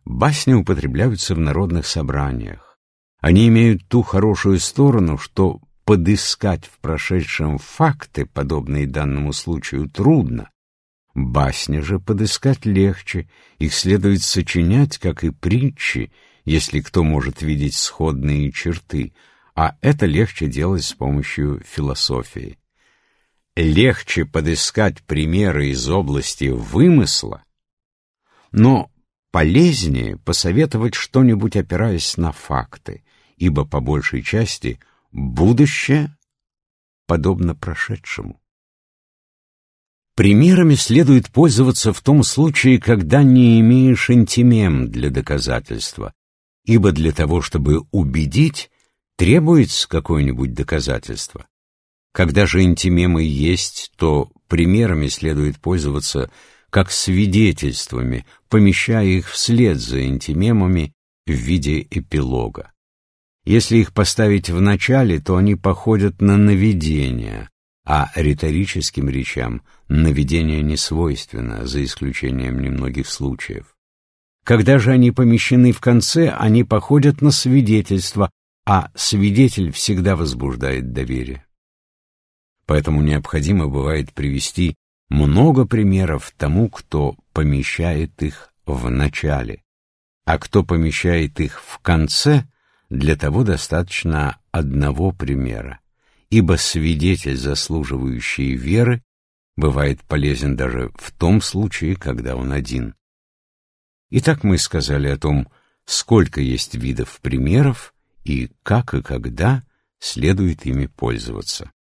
Басни употребляются в народных собраниях. Они имеют ту хорошую сторону, что подыскать в прошедшем факты, подобные данному случаю, трудно. Басни же подыскать легче, их следует сочинять, как и притчи, если кто может видеть сходные черты, а это легче делать с помощью философии. Легче подыскать примеры из области вымысла, но полезнее посоветовать что-нибудь, опираясь на факты, ибо по большей части будущее подобно прошедшему. Примерами следует пользоваться в том случае, когда не имеешь антимем для доказательства, ибо для того, чтобы убедить, требуется какое-нибудь доказательство. Когда же антимемы есть, то примерами следует пользоваться как свидетельствами, помещая их вслед за антимемами в виде эпилога. Если их поставить в начале, то они походят на наведения, а риторическим речам наведение не свойственно, за исключением немногих случаев. Когда же они помещены в конце, они походят на свидетельство, а свидетель всегда возбуждает доверие. Поэтому необходимо бывает привести много примеров тому, кто помещает их в начале, а кто помещает их в конце, для того достаточно одного примера, ибо свидетель, заслуживающий веры, бывает полезен даже в том случае, когда он один. Итак, мы сказали о том, сколько есть видов примеров и как и когда следует ими пользоваться.